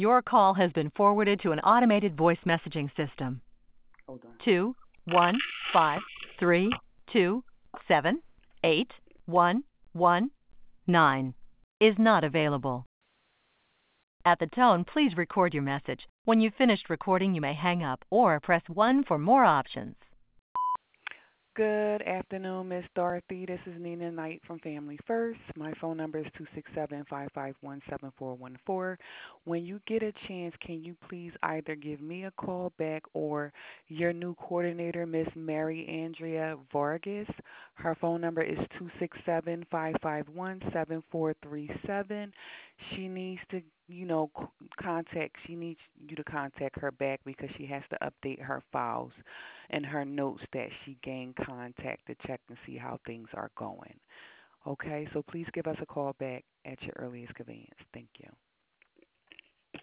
Your call has been forwarded to an automated voice messaging system. Hold on. 21532781119 is not available. At the tone, please record your message. When you've finished recording, you may hang up or press 1 for more options. Good afternoon, Miss Dorothy. This is Nina Knight from Family First. My phone number is 267-551-7414. When you get a chance, can you please either give me a call back or your new coordinator, Miss Mary Andrea Vargas? Her phone number is 267-551-7437. She needs to she needs you to contact her back because she has to update her files and her notes that she gained contact to check and see how things are going. Okay, so please give us a call back at your earliest convenience. Thank you.